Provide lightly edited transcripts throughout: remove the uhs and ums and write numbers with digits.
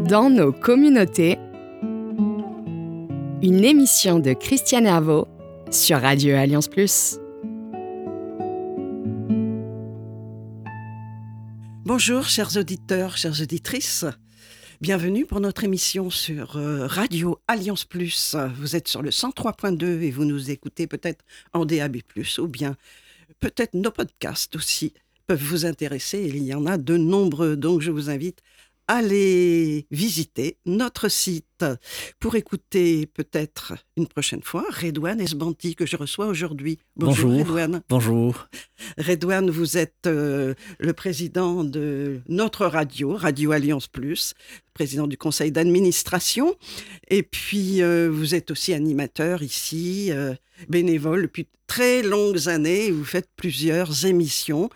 Dans nos communautés, une émission de Christiane Herveau sur Radio Alliance Plus. Bonjour chers auditeurs, chères auditrices. Bienvenue pour notre émission sur Radio Alliance Plus. Vous êtes sur le 103.2 et vous nous écoutez peut-être en DAB+, ou bien peut-être nos podcasts aussi peuvent vous intéresser. Il y en a de nombreux, donc je vous invite à aller visiter notre site pour écouter peut-être une prochaine fois Redouane Esbanti que je reçois aujourd'hui. Bonjour Redouane. Bonjour. Redouane, vous êtes le président de notre radio, Radio Alliance Plus, président du conseil d'administration, et puis vous êtes aussi animateur ici, bénévole depuis très longues années. Vous faites plusieurs émissions,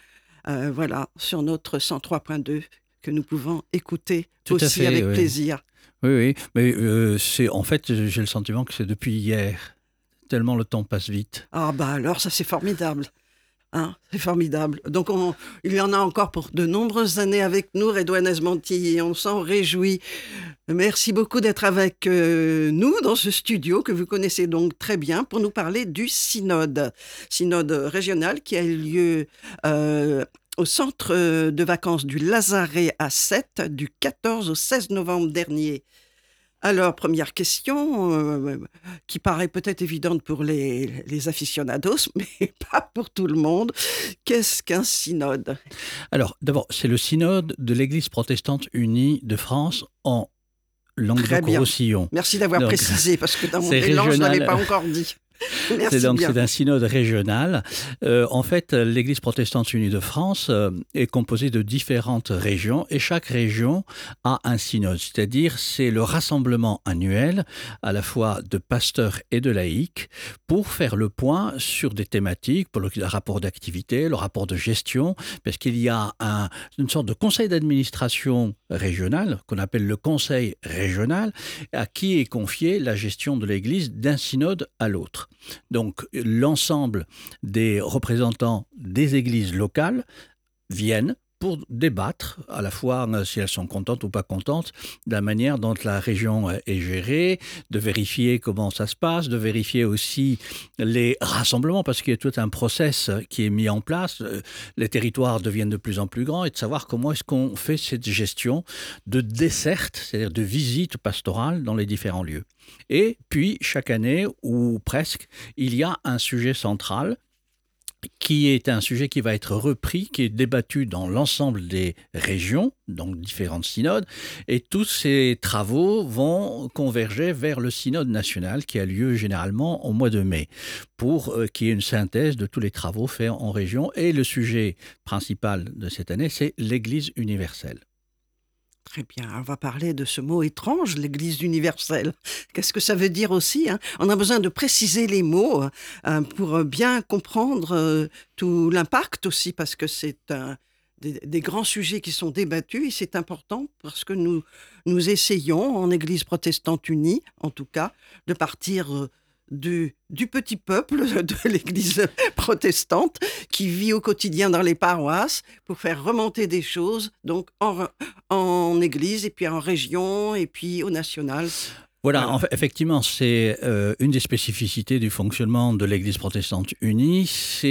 sur notre 103.2 que nous pouvons écouter tout aussi fait, avec plaisir. Oui, mais en fait, j'ai le sentiment que c'est depuis hier, tellement le temps passe vite. Ah bah alors, ça c'est formidable. C'est formidable. Donc, il y en a encore pour de nombreuses années avec nous, Redouane Esbanti, et on s'en réjouit. Merci beaucoup d'être avec nous dans ce studio que vous connaissez donc très bien pour nous parler du synode régional qui a eu lieu au centre de vacances du Lazaret à Sète du 14 au 16 novembre dernier. Alors, première question, qui paraît peut-être évidente pour les aficionados, mais pas pour tout le monde. Qu'est-ce qu'un synode ? Alors, d'abord, c'est le synode de l'Église protestante unie de France en Languedoc-Roussillon. Merci d'avoir précisé, parce que dans mon élan, je ne l'avais pas encore dit. C'est un synode régional. En fait, l'Église protestante unie de France est composée de différentes régions et chaque région a un synode. C'est-à-dire, c'est le rassemblement annuel à la fois de pasteurs et de laïcs pour faire le point sur des thématiques, pour le rapport d'activité, le rapport de gestion, parce qu'il y a une sorte de conseil d'administration régional qu'on appelle le conseil régional, à qui est confiée la gestion de l'Église d'un synode à l'autre. Donc, l'ensemble des représentants des églises locales viennent pour débattre, à la fois si elles sont contentes ou pas contentes, de la manière dont la région est gérée, de vérifier comment ça se passe, de vérifier aussi les rassemblements, parce qu'il y a tout un process qui est mis en place, les territoires deviennent de plus en plus grands, et de savoir comment est-ce qu'on fait cette gestion de desserte, c'est-à-dire de visite pastorale dans les différents lieux. Et puis, chaque année, ou presque, il y a un sujet central qui est un sujet qui va être repris, qui est débattu dans l'ensemble des régions, donc différentes synodes, et tous ces travaux vont converger vers le synode national qui a lieu généralement au mois de mai, pour qu'il y ait une synthèse de tous les travaux faits en région. Et le sujet principal de cette année, c'est l'Église universelle. Très bien, on va parler de ce mot étrange, l'Église universelle. Qu'est-ce que ça veut dire aussi ? On a besoin de préciser les mots pour bien comprendre tout l'impact aussi, parce que c'est des grands sujets qui sont débattus et c'est important parce que nous essayons, en Église protestante unie en tout cas, de partir du petit peuple de l'Église protestante qui vit au quotidien dans les paroisses pour faire remonter des choses donc en Église et puis en région et puis au national. Voilà, en fait, effectivement, c'est une des spécificités du fonctionnement de l'Église protestante unie,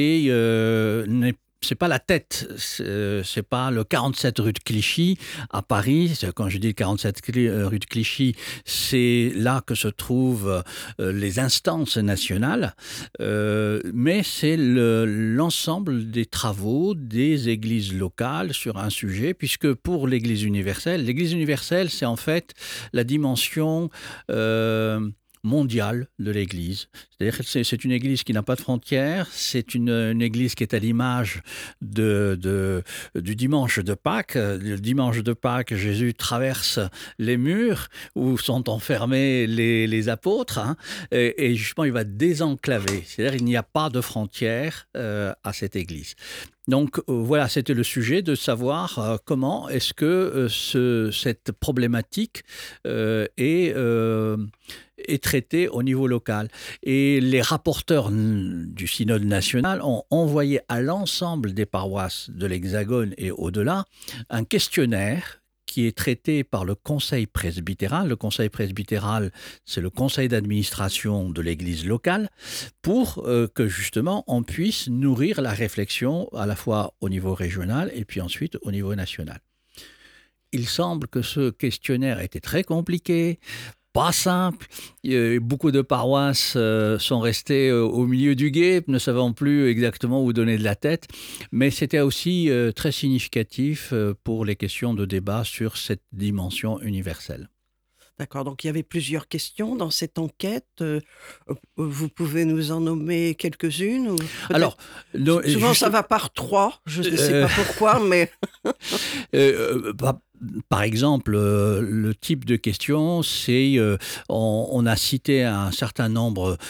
c'est pas la tête, c'est pas le 47 rue de Clichy à Paris. Quand je dis le 47 rue de Clichy, c'est là que se trouvent les instances nationales, mais c'est l'ensemble des travaux des églises locales sur un sujet, puisque pour l'Église universelle, c'est en fait la dimension mondiale de l'Église. C'est-à-dire que c'est une Église qui n'a pas de frontières, c'est une Église qui est à l'image du dimanche de Pâques. Le dimanche de Pâques, Jésus traverse les murs où sont enfermés les apôtres, et justement il va désenclaver. C'est-à-dire qu'il n'y a pas de frontières à cette Église. Donc voilà, c'était le sujet de savoir comment est-ce que cette problématique est traitée au niveau local. Et les rapporteurs du synode national ont envoyé à l'ensemble des paroisses de l'Hexagone et au-delà un questionnaire qui est traité par le conseil presbytéral. Le conseil presbytéral, c'est le conseil d'administration de l'église locale, pour que justement on puisse nourrir la réflexion à la fois au niveau régional et puis ensuite au niveau national. Il semble que ce questionnaire était très compliqué, pas simple. Beaucoup de paroisses sont restées au milieu du gué, ne savant plus exactement où donner de la tête. Mais c'était aussi très significatif pour les questions de débat sur cette dimension universelle. D'accord, donc il y avait plusieurs questions dans cette enquête. Vous pouvez nous en nommer quelques-unes ou Alors, souvent ça va par 3, je ne sais pas pourquoi, mais... Par exemple, le type de question, c'est on a cité un certain nombre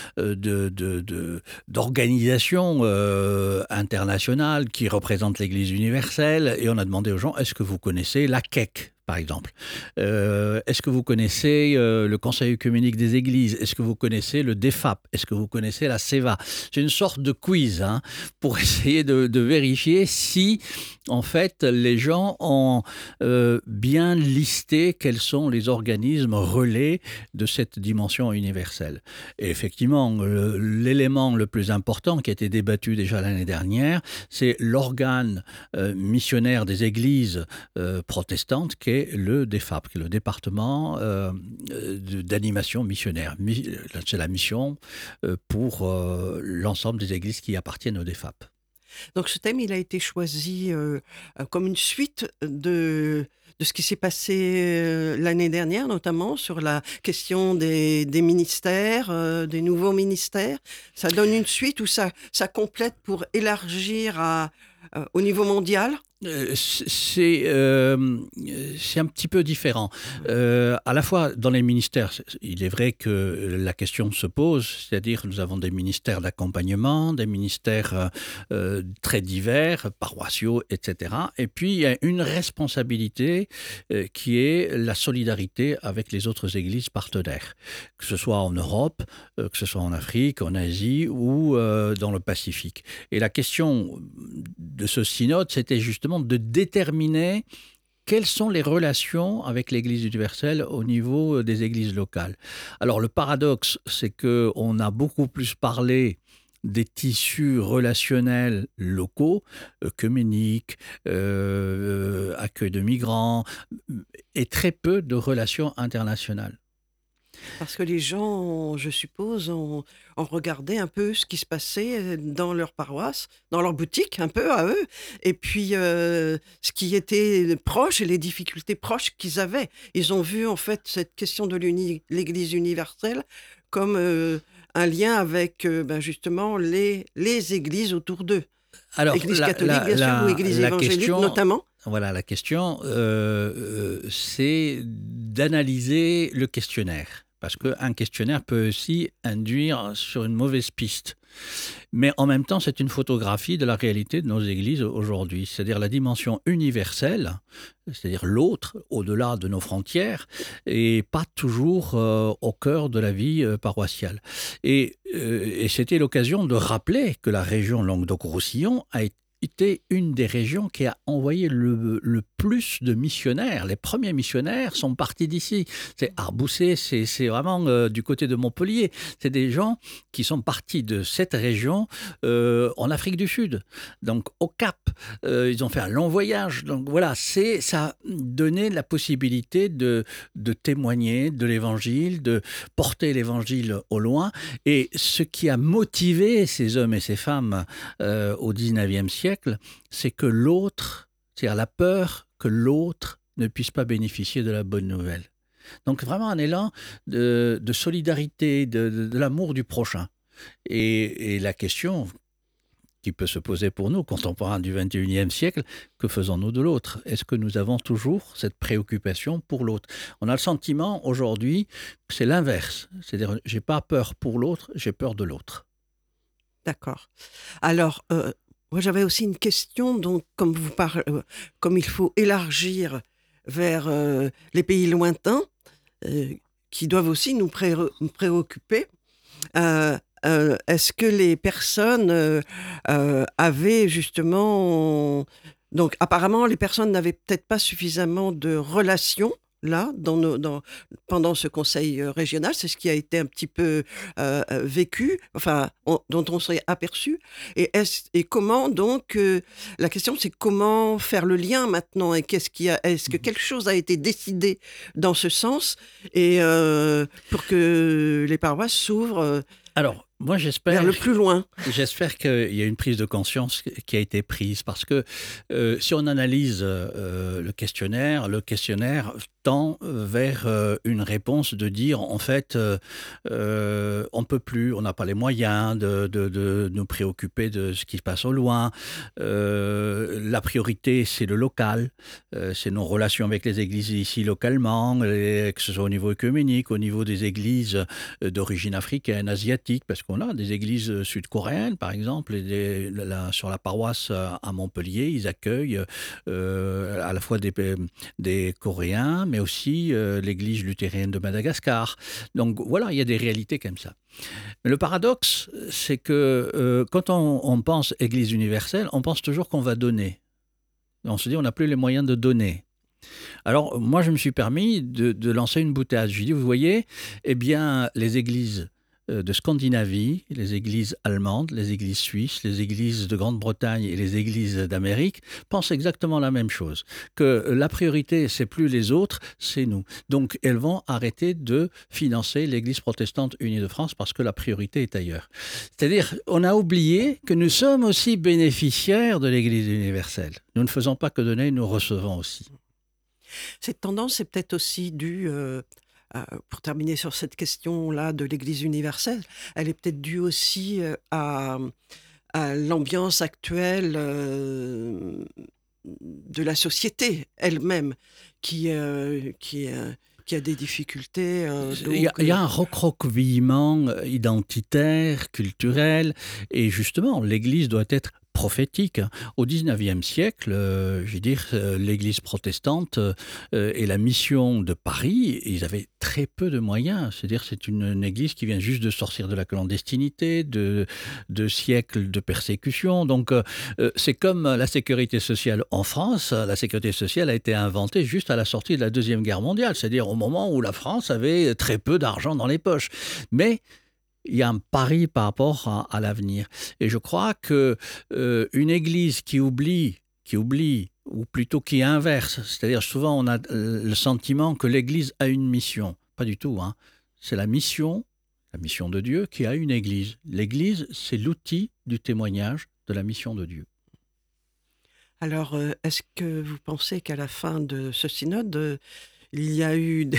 d'organisations internationales qui représentent l'Église universelle, et on a demandé aux gens, est-ce que vous connaissez la CEC ? Par exemple. Est-ce que vous connaissez le Conseil œcuménique des Églises ? Est-ce que vous connaissez le DEFAP ? Est-ce que vous connaissez la CEVA ? C'est une sorte de quiz pour essayer de vérifier si, en fait, les gens ont bien listé quels sont les organismes relais de cette dimension universelle. Et effectivement, l'élément le plus important qui a été débattu déjà l'année dernière, c'est l'organe missionnaire des Églises protestantes, qui est le DEFAP, qui est le département d'animation missionnaire. C'est la mission pour l'ensemble des églises qui appartiennent au DEFAP. Donc ce thème, il a été choisi comme une suite de ce qui s'est passé l'année dernière, notamment sur la question des ministères, des nouveaux ministères. Ça donne une suite ou ça complète pour élargir au niveau mondial ? C'est un petit peu différent. À la fois dans les ministères, il est vrai que la question se pose, c'est-à-dire nous avons des ministères d'accompagnement, des ministères très divers, paroissiaux, etc. Et puis il y a une responsabilité qui est la solidarité avec les autres églises partenaires, que ce soit en Europe, que ce soit en Afrique, en Asie ou dans le Pacifique. Et la question de ce synode, c'était justement de déterminer quelles sont les relations avec l'Église universelle au niveau des églises locales. Alors le paradoxe, c'est qu'on a beaucoup plus parlé des tissus relationnels locaux, œcuméniques, accueil de migrants, et très peu de relations internationales. Parce que les gens, je suppose, ont regardé un peu ce qui se passait dans leur paroisse, dans leur boutique, un peu à eux, et puis ce qui était proche et les difficultés proches qu'ils avaient. Ils ont vu en fait cette question de l'Église universelle comme un lien avec justement les églises autour d'eux. Alors, Église catholique, bien sûr, ou Église évangélique notamment. Voilà, la question, c'est d'analyser le questionnaire. Parce qu'un questionnaire peut aussi induire sur une mauvaise piste. Mais en même temps, c'est une photographie de la réalité de nos églises aujourd'hui. C'est-à-dire la dimension universelle, c'est-à-dire l'autre, au-delà de nos frontières, et pas toujours au cœur de la vie paroissiale. Et c'était l'occasion de rappeler que la région Languedoc-Roussillon a été une des régions qui a envoyé le plus de missionnaires. Les premiers missionnaires sont partis d'ici. C'est Arboussé, c'est vraiment du côté de Montpellier. C'est des gens qui sont partis de cette région en Afrique du Sud. Donc au Cap, ils ont fait un long voyage. Donc voilà, ça a donné la possibilité de témoigner de l'évangile, de porter l'évangile au loin. Et ce qui a motivé ces hommes et ces femmes au 19e siècle, c'est que l'autre, c'est-à-dire la peur que l'autre ne puisse pas bénéficier de la bonne nouvelle. Donc vraiment un élan de solidarité, de l'amour du prochain. Et la question qui peut se poser pour nous, contemporains du XXIe siècle, que faisons-nous de l'autre ? Est-ce que nous avons toujours cette préoccupation pour l'autre ? On a le sentiment aujourd'hui que c'est l'inverse. C'est-à-dire, j'ai pas peur pour l'autre, j'ai peur de l'autre. D'accord. Alors, moi, j'avais aussi une question, donc, comme il faut élargir vers les pays lointains, qui doivent aussi nous préoccuper. Est-ce que les personnes avaient justement Donc, apparemment, les personnes n'avaient peut-être pas suffisamment de relations là, pendant ce conseil régional. C'est ce qui a été un petit peu vécu, enfin, dont on s'est aperçu. Et comment, donc, la question, c'est comment faire le lien maintenant, et est-ce que quelque chose a été décidé dans ce sens, et pour que les paroisses s'ouvrent Alors, moi, vers le plus loin. J'espère qu'il y a une prise de conscience qui a été prise, parce que si on analyse le questionnaire tend vers une réponse de dire, en fait, on ne peut plus, on n'a pas les moyens de nous préoccuper de ce qui se passe au loin. La priorité, c'est le local, c'est nos relations avec les églises ici localement, que ce soit au niveau œcuménique, au niveau des églises d'origine africaine, asiatique, parce qu'on a des églises sud-coréennes, par exemple, sur la paroisse à Montpellier, ils accueillent à la fois des Coréens, mais aussi l'église luthérienne de Madagascar. Donc voilà, il y a des réalités comme ça. Mais le paradoxe, c'est que quand on pense Église universelle, on pense toujours qu'on va donner. On se dit on n'a plus les moyens de donner. Alors moi, je me suis permis de lancer une boutade. Je dis, vous voyez, eh bien, les églises de Scandinavie, les églises allemandes, les églises suisses, les églises de Grande-Bretagne et les églises d'Amérique pensent exactement la même chose, que la priorité, c'est plus les autres, c'est nous. Donc, elles vont arrêter de financer l'Église protestante unie de France parce que la priorité est ailleurs. C'est-à-dire, on a oublié que nous sommes aussi bénéficiaires de l'Église universelle. Nous ne faisons pas que donner, nous recevons aussi. Cette tendance est peut-être aussi due... pour terminer sur cette question-là de l'Église universelle, elle est peut-être due aussi à l'ambiance actuelle de la société elle-même qui a des difficultés. Il y a un recroquevillement identitaire, culturel, et justement, l'Église doit être prophétique. Au XIXe siècle, je veux dire, l'Église protestante et la mission de Paris, ils avaient très peu de moyens. C'est-à-dire, c'est une église qui vient juste de sortir de la clandestinité, de siècles de persécution. Donc, c'est comme la sécurité sociale en France. La sécurité sociale a été inventée juste à la sortie de la Deuxième Guerre mondiale, c'est-à-dire au moment où la France avait très peu d'argent dans les poches. Mais il y a un pari par rapport à l'avenir. Et je crois qu'une église qui oublie, ou plutôt qui inverse, c'est-à-dire souvent on a le sentiment que l'église a une mission. Pas du tout, hein. C'est la mission de Dieu qui a une église. L'église, c'est l'outil du témoignage de la mission de Dieu. Alors, est-ce que vous pensez qu'à la fin de ce synode, il y a eu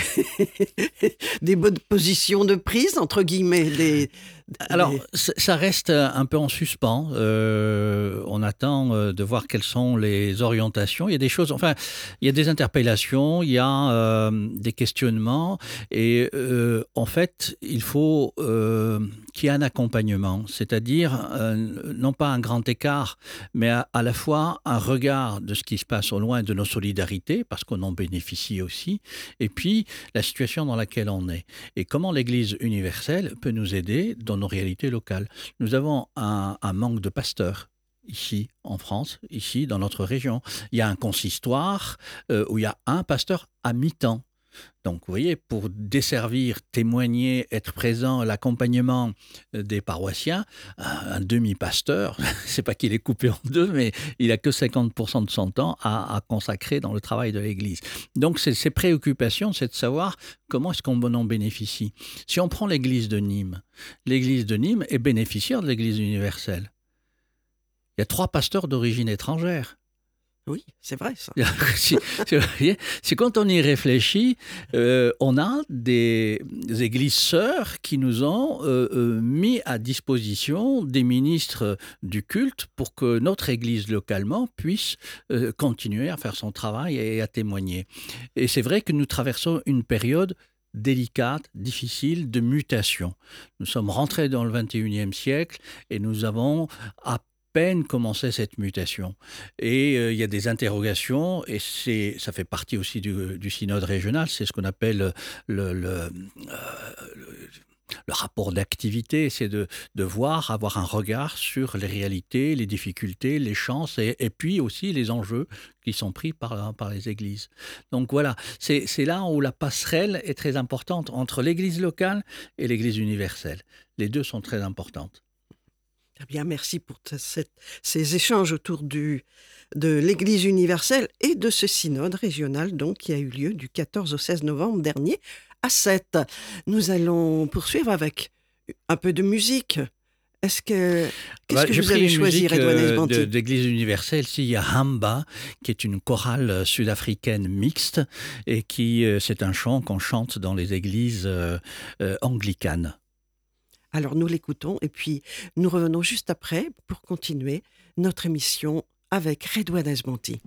des bonnes positions de prise, entre guillemets. Alors, ça reste un peu en suspens. On attend de voir quelles sont les orientations. Il y a des choses, enfin, il y a des interpellations, il y a des questionnements. Et en fait, il faut qu'il y ait un accompagnement. C'est-à-dire, non pas un grand écart, mais à la fois un regard de ce qui se passe au loin, de nos solidarités, parce qu'on en bénéficie aussi, et puis la situation dans laquelle on est. Et comment l'Église universelle peut nous aider dans nos réalités locales. Nous avons un manque de pasteurs ici en France, ici dans notre région. Il y a un consistoire où il y a un pasteur à mi-temps. Donc, vous voyez, pour desservir, témoigner, être présent, l'accompagnement des paroissiens, un demi-pasteur, c'est pas qu'il est coupé en deux, mais il a que 50% de son temps à consacrer dans le travail de l'Église. Donc, ces préoccupations, c'est de savoir comment est-ce qu'on en bénéficie. Si on prend l'Église de Nîmes est bénéficiaire de l'Église universelle. Il y a 3 pasteurs d'origine étrangère. Oui, c'est vrai ça. C'est quand on y réfléchit, on a des églises sœurs qui nous ont mis à disposition des ministres du culte pour que notre église localement puisse continuer à faire son travail et à témoigner. Et c'est vrai que nous traversons une période délicate, difficile, de mutation. Nous sommes rentrés dans le 21e siècle et nous avons à peine commencé cette mutation. Et il y a des interrogations, et ça fait partie aussi du synode régional, c'est ce qu'on appelle le rapport d'activité, c'est de avoir un regard sur les réalités, les difficultés, les chances et puis aussi les enjeux qui sont pris par les églises. Donc voilà, c'est là où la passerelle est très importante entre l'église locale et l'église universelle. Les deux sont très importantes. Eh bien, merci pour ces échanges autour de l'Église universelle et de ce synode régional donc, qui a eu lieu du 14 au 16 novembre dernier à Sète. Nous allons poursuivre avec un peu de musique. Qu'est-ce que vous avez choisi, Redouane Esbanti? D'Église universelle, il y a Hamba, qui est une chorale sud-africaine mixte et c'est un chant qu'on chante dans les églises anglicanes. Alors nous l'écoutons et puis nous revenons juste après pour continuer notre émission avec Redouane Esbanti.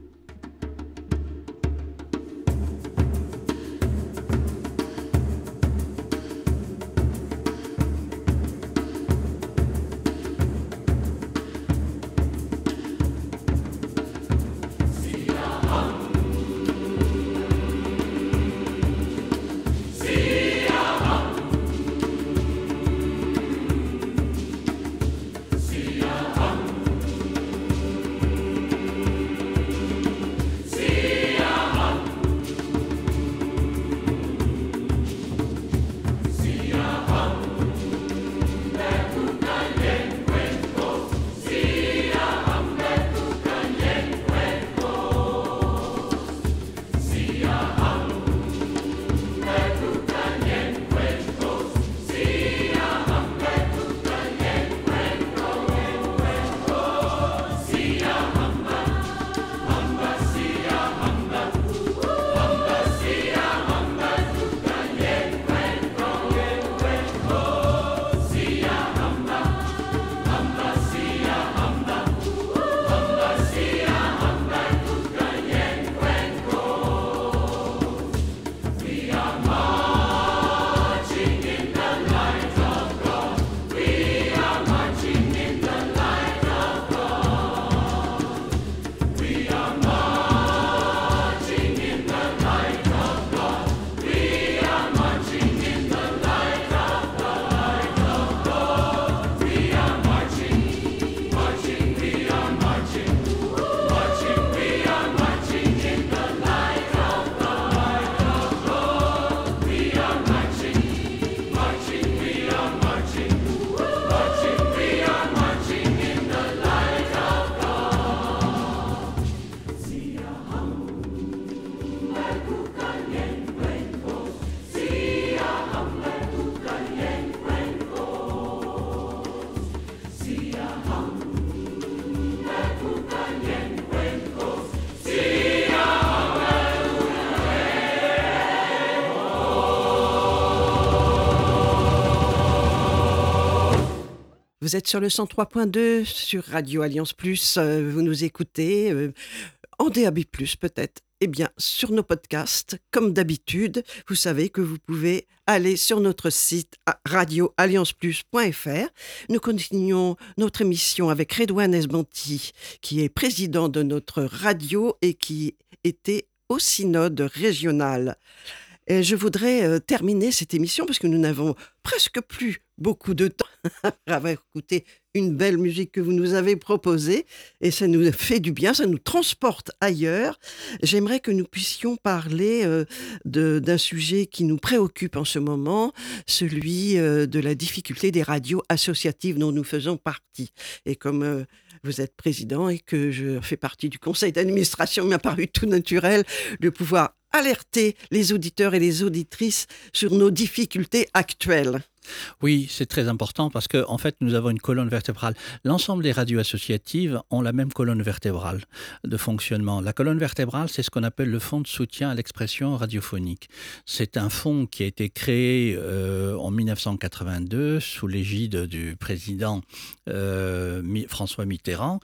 Vous êtes sur le 103.2 sur Radio Alliance Plus. Vous nous écoutez en DAB+, peut-être. Eh bien, sur nos podcasts, comme d'habitude, vous savez que vous pouvez aller sur notre site radioallianceplus.fr. Nous continuons notre émission avec Redouane Esbanti, qui est président de notre radio et qui était au synode régional. Et je voudrais terminer cette émission parce que nous n'avons presque plus beaucoup de temps après avoir écouté une belle musique que vous nous avez proposée et ça nous fait du bien, ça nous transporte ailleurs. J'aimerais que nous puissions parler d'un sujet qui nous préoccupe en ce moment, celui de la difficulté des radios associatives dont nous faisons partie. Et comme vous êtes président et que je fais partie du conseil d'administration, il m'a paru tout naturel de pouvoir alerter les auditeurs et les auditrices sur nos difficultés actuelles. Oui, c'est très important parce qu'en fait, nous avons une colonne vertébrale. L'ensemble des radios associatives ont la même colonne vertébrale de fonctionnement. La colonne vertébrale, c'est ce qu'on appelle le fonds de soutien à l'expression radiophonique. C'est un fonds qui a été créé en 1982 sous l'égide du président François Mitterrand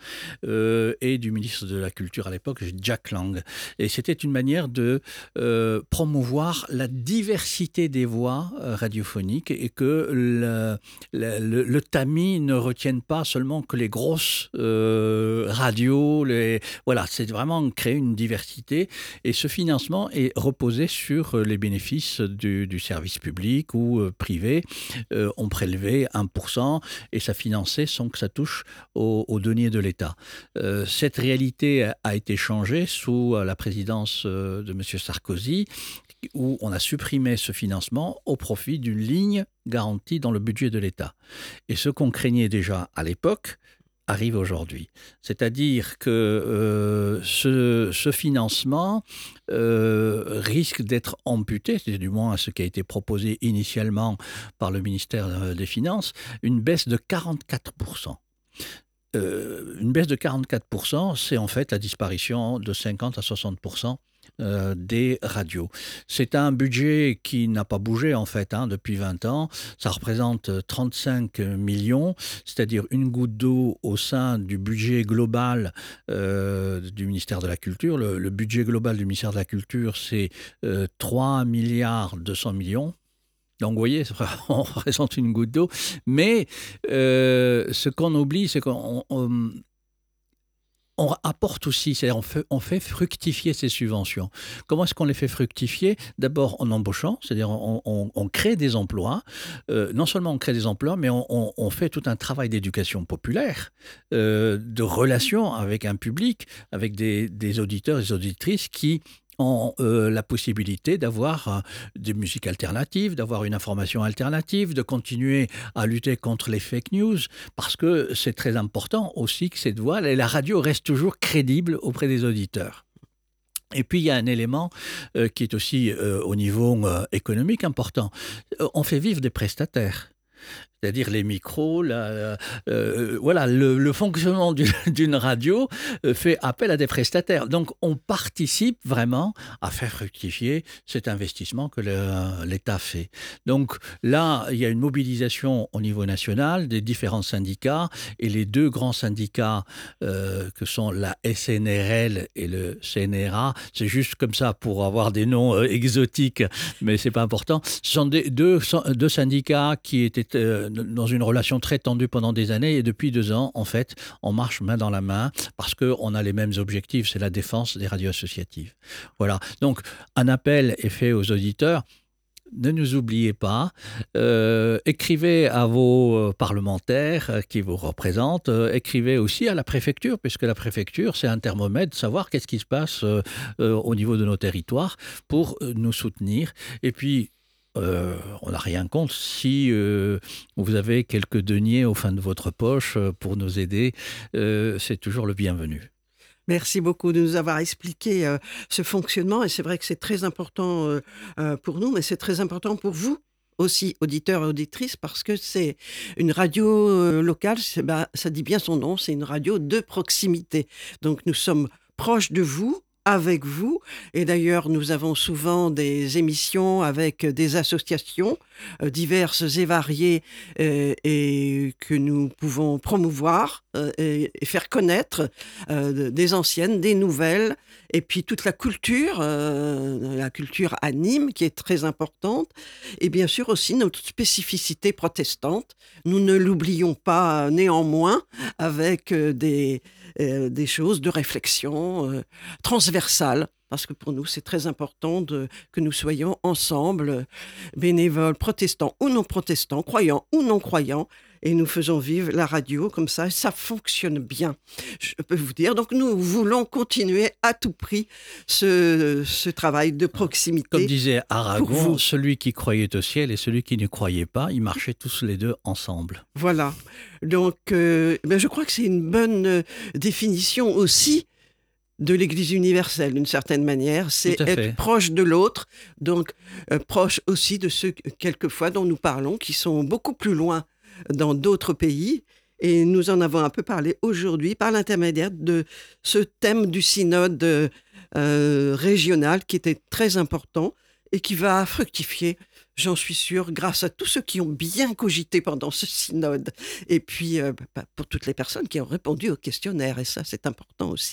et du ministre de la Culture à l'époque, Jack Lang. Et c'était une manière de promouvoir la diversité des voix radiophoniques et que le tamis ne retienne pas seulement que les grosses radios. Voilà, c'est vraiment créer une diversité. Et ce financement est reposé sur les bénéfices du service public ou privé. On prélevait 1% et ça finançait sans que ça touche aux deniers de l'État. Cette réalité a été changée sous la présidence de M. Sarkozy, où on a supprimé ce financement au profit d'une ligne garantie dans le budget de l'État. Et ce qu'on craignait déjà à l'époque arrive aujourd'hui. C'est-à-dire que ce financement risque d'être amputé, c'est du moins ce qui a été proposé initialement par le ministère des Finances, une baisse de 44%. Une baisse de 44%, c'est en fait la disparition de 50 à 60% des radios. C'est un budget qui n'a pas bougé en fait depuis 20 ans. Ça représente 35 millions, c'est-à-dire une goutte d'eau au sein du budget global du ministère de la Culture. Le budget global du ministère de la Culture, c'est 3 milliards 200 millions. Donc, vous voyez, on représente une goutte d'eau. Mais ce qu'on oublie, c'est qu'on apporte aussi, c'est-à-dire on fait fructifier ces subventions. Comment est-ce qu'on les fait fructifier ? D'abord en embauchant, c'est-à-dire on crée des emplois. Non seulement on crée des emplois, mais on fait tout un travail d'éducation populaire, de relation avec un public, avec des auditeurs et des auditrices qui ont la possibilité d'avoir des musiques alternatives, d'avoir une information alternative, de continuer à lutter contre les fake news, parce que c'est très important aussi que cette voix, la radio reste toujours crédible auprès des auditeurs. Et puis, il y a un élément qui est aussi au niveau économique important. On fait vivre des prestataires. C'est-à-dire les micros, voilà, le fonctionnement d'une radio fait appel à des prestataires. Donc, on participe vraiment à faire fructifier cet investissement que l'État fait. Donc là, il y a une mobilisation au niveau national des différents syndicats et les deux grands syndicats que sont la SNRL et le CNRA, c'est juste comme ça pour avoir des noms exotiques, mais c'est pas important. Ce sont deux syndicats qui étaient dans une relation très tendue pendant des années et depuis 2 ans, en fait, on marche main dans la main parce qu'on a les mêmes objectifs, c'est la défense des radios associatives. Voilà, donc un appel est fait aux auditeurs. Ne nous oubliez pas, écrivez à vos parlementaires qui vous représentent, écrivez aussi à la préfecture, puisque la préfecture, c'est un thermomètre de savoir qu'est-ce qui se passe au niveau de nos territoires pour nous soutenir. Et puis, on n'a rien contre si vous avez quelques deniers au fond de votre poche pour nous aider, c'est toujours le bienvenu. Merci beaucoup de nous avoir expliqué ce fonctionnement et c'est vrai que c'est très important pour nous, mais c'est très important pour vous aussi, auditeurs et auditrices, parce que c'est une radio locale, ça dit bien son nom, c'est une radio de proximité. Donc nous sommes proches de vous, avec vous. Et d'ailleurs, nous avons souvent des émissions avec des associations diverses et variées et que nous pouvons promouvoir et faire connaître des anciennes, des nouvelles, et puis toute la culture anime qui est très importante, et bien sûr aussi notre spécificité protestante. Nous ne l'oublions pas néanmoins avec des choses de réflexion transversales, parce que pour nous, c'est très important que nous soyons ensemble, bénévoles, protestants ou non protestants, croyants ou non croyants, et nous faisons vivre la radio comme ça fonctionne bien, je peux vous dire. Donc nous voulons continuer à tout prix ce travail de proximité. Comme disait Aragon, celui qui croyait au ciel et celui qui ne croyait pas, ils marchaient tous les deux ensemble. Voilà, donc je crois que c'est une bonne définition aussi de l'Église universelle, d'une certaine manière, c'est être proche de l'autre, donc proche aussi de ceux, quelquefois, dont nous parlons, qui sont beaucoup plus loin dans d'autres pays. Et nous en avons un peu parlé aujourd'hui par l'intermédiaire de ce thème du synode régional qui était très important et qui va fructifier, j'en suis sûre, grâce à tous ceux qui ont bien cogité pendant ce synode. Et puis, pour toutes les personnes qui ont répondu au questionnaire, et ça, c'est important aussi.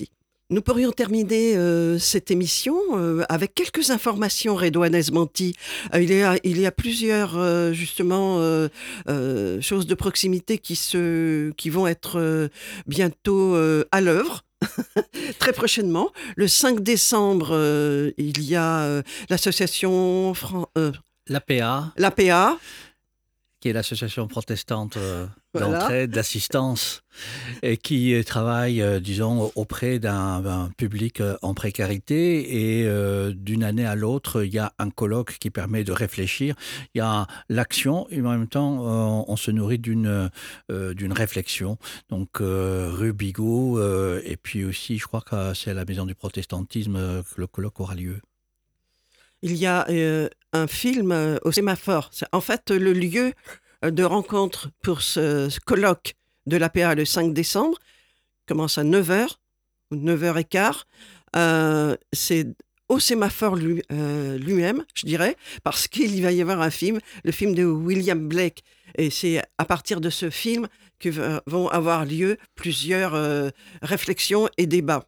Nous pourrions terminer cette émission avec quelques informations, Redouane Ezmonti. Il y a plusieurs justement choses de proximité qui vont être bientôt à l'œuvre. Très prochainement. Le 5 décembre, il y a l'association l'APA, qui est l'association protestante voilà, d'entraide, d'assistance, et qui travaille, disons, auprès d'un public en précarité. Et d'une année à l'autre, il y a un colloque qui permet de réfléchir. Il y a l'action, et en même temps, on se nourrit d'une réflexion. Donc, rue Bigot, et puis aussi, je crois que c'est à la Maison du Protestantisme que le colloque aura lieu. Il y a un film au Sémaphore. C'est en fait le lieu de rencontre pour ce colloque de l'APA le 5 décembre. Commence à 9h ou 9h15. C'est au Sémaphore lui-même, je dirais, parce qu'il va y avoir un film, le film de William Blake. Et c'est à partir de ce film que vont avoir lieu plusieurs réflexions et débats.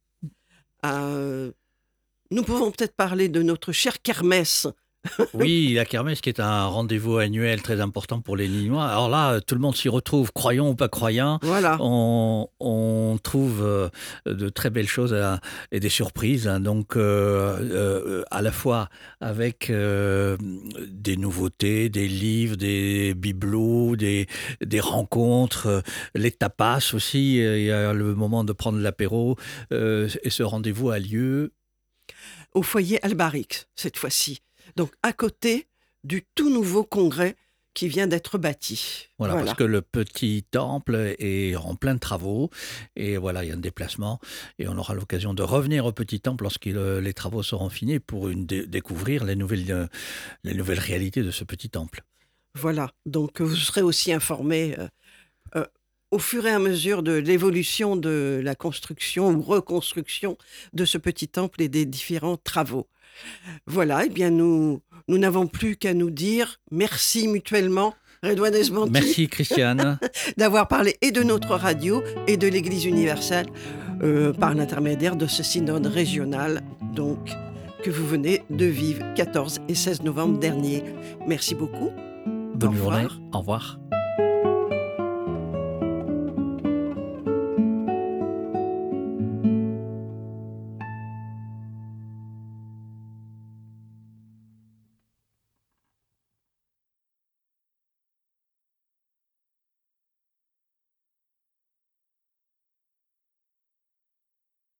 Nous pouvons peut-être parler de notre chère kermesse. Oui, la kermesse qui est un rendez-vous annuel très important pour les Nîmois. Alors là, tout le monde s'y retrouve, croyants ou pas croyants. Voilà. On trouve de très belles choses et des surprises. Hein. Donc, à la fois avec des nouveautés, des livres, des bibelots, des rencontres, les tapas aussi. Il y a le moment de prendre l'apéro. Et ce rendez-vous a lieu au foyer Albarix, cette fois-ci. Donc, à côté du tout nouveau congrès qui vient d'être bâti. Voilà, parce que le petit temple est en plein de travaux. Et voilà, il y a un déplacement. Et on aura l'occasion de revenir au petit temple lorsque les travaux seront finis pour découvrir les nouvelles réalités de ce petit temple. Voilà, donc vous serez aussi informés au fur et à mesure de l'évolution de la construction ou reconstruction de ce petit temple et des différents travaux. Voilà, eh bien nous n'avons plus qu'à nous dire merci mutuellement, Redouane Ezmonti. Merci Christiane. D'avoir parlé et de notre radio et de l'Église universelle par l'intermédiaire de ce synode régional donc, que vous venez de vivre 14 et 16 novembre dernier. Merci beaucoup. Bonne journée. Au revoir.